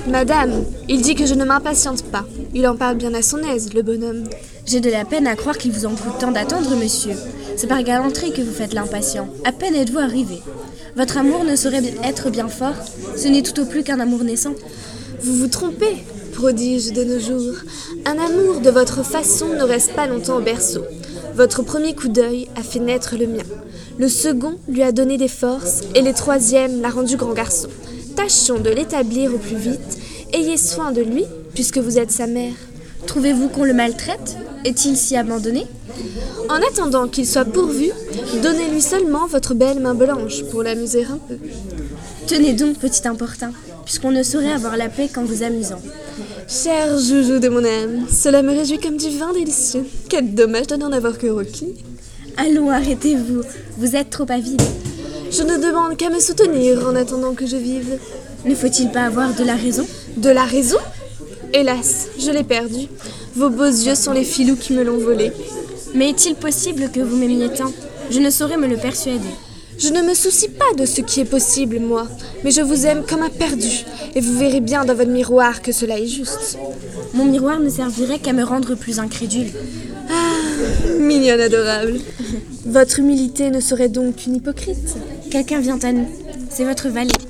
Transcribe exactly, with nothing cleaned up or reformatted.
Madame, il dit que je ne m'impatiente pas. Il en parle bien à son aise, le bonhomme. J'ai de la peine à croire qu'il vous en coûte tant d'attendre, monsieur. C'est par galanterie que vous faites l'impatient. À peine êtes-vous arrivé. Votre amour ne saurait être bien fort. Ce n'est tout au plus qu'un amour naissant. Vous vous trompez, prodige de nos jours. Un amour de votre façon ne reste pas longtemps au berceau. Votre premier coup d'œil a fait naître le mien. Le second lui a donné des forces et le troisième l'a rendu grand garçon. Tâchons de l'établir au plus vite. Ayez soin de lui, puisque vous êtes sa mère. Trouvez-vous qu'on le maltraite? Est-il si abandonné? En attendant qu'il soit pourvu, donnez-lui seulement votre belle main blanche pour l'amuser un peu. Tenez donc, petit importun, puisqu'on ne saurait avoir la paix qu'en vous amusant. Cher joujou de mon âme, cela me réjouit comme du vin délicieux. Quel dommage de n'en avoir que requis. Allons, arrêtez-vous, vous êtes trop avide. Je ne demande qu'à me soutenir en attendant que je vive. Ne faut-il pas avoir de la raison? De la raison? Hélas, je l'ai perdue. Vos beaux yeux sont les filous qui me l'ont volée. Mais est-il possible que vous m'aimiez tant? Je ne saurais me le persuader. Je ne me soucie pas de ce qui est possible, moi, mais je vous aime comme un perdu, et vous verrez bien dans votre miroir que cela est juste. Mon miroir ne servirait qu'à me rendre plus incrédule. Ah, mignonne adorable. Votre humilité ne serait donc qu'une hypocrite. Quelqu'un vient à nous. C'est votre valet.